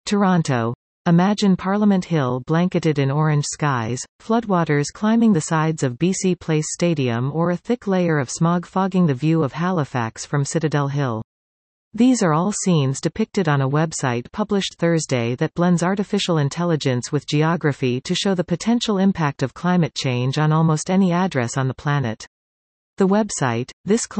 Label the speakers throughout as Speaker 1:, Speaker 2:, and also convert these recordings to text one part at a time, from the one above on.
Speaker 1: Toronto. Imagine Parliament Hill blanketed in orange skies, floodwaters climbing the sides of BC Place Stadium, or a thick layer of smog fogging the view of Halifax from Citadel Hill. These are all scenes depicted on a website published Thursday that blends artificial intelligence with geography to show the potential impact of climate change on almost any address on the planet. The website,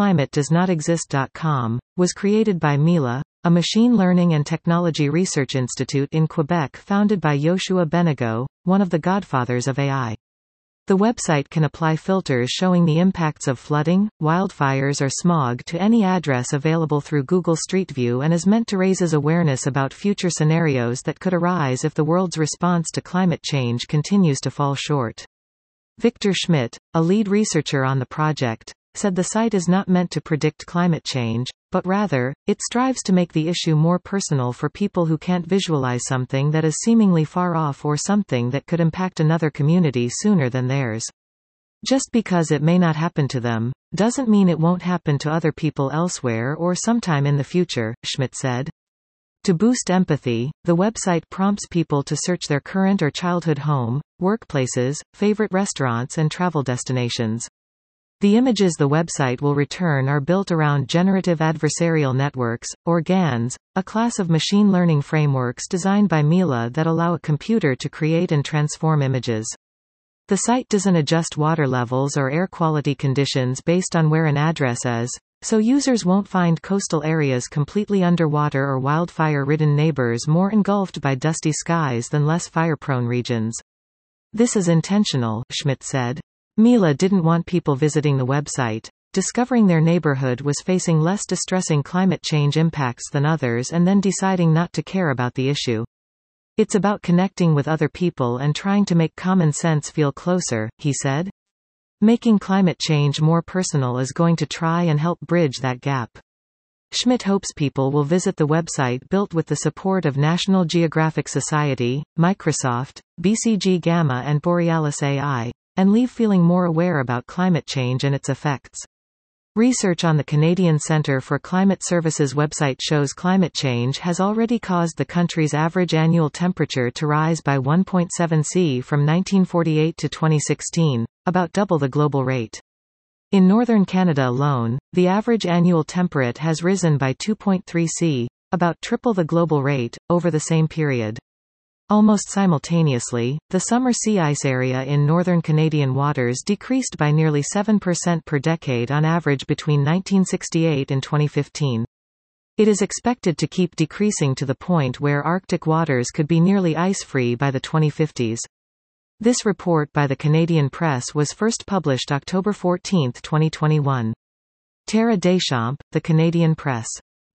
Speaker 1: thisclimatedoesnotexist.com, was created by Mila, a machine learning and technology research institute in Quebec founded by Yoshua Benigo, one of the godfathers of AI. The website can apply filters showing the impacts of flooding, wildfires or smog to any address available through Google Street View and is meant to raise awareness about future scenarios that could arise if the world's response to climate change continues to fall short. Victor Schmidt, a lead researcher on the project, said the site is not meant to predict climate change, but rather, it strives to make the issue more personal for people who can't visualize something that is seemingly far off or something that could impact another community sooner than theirs. Just because it may not happen to them, doesn't mean it won't happen to other people elsewhere or sometime in the future, Schmidt said. To boost empathy, the website prompts people to search their current or childhood home, workplaces, favorite restaurants and travel destinations. The images the website will return are built around generative adversarial networks, or GANs, a class of machine learning frameworks designed by Mila that allow a computer to create and transform images. The site doesn't adjust water levels or air quality conditions based on where an address is, so users won't find coastal areas completely underwater or wildfire-ridden neighbors more engulfed by dusty skies than less fire-prone regions. This is intentional, Schmidt said. Mila didn't want people visiting the website, discovering their neighborhood was facing less distressing climate change impacts than others and then deciding not to care about the issue. It's about connecting with other people and trying to make common sense feel closer, he said. Making climate change more personal is going to try and help bridge that gap. Schmidt hopes people will visit the website built with the support of National Geographic Society, Microsoft, BCG Gamma and Borealis AI, and leave feeling more aware about climate change and its effects. Research on the Canadian Centre for Climate Services website shows climate change has already caused the country's average annual temperature to rise by 1.7 C from 1948 to 2016, about double the global rate. In northern Canada alone, the average annual temperature has risen by 2.3 C, about triple the global rate, over the same period. Almost simultaneously, the summer sea ice area in northern Canadian waters decreased by nearly 7% per decade on average between 1968 and 2015. It is expected to keep decreasing to the point where Arctic waters could be nearly ice-free by the 2050s. This report by the Canadian Press was first published October 14, 2021. Tara Deschamps, The Canadian Press.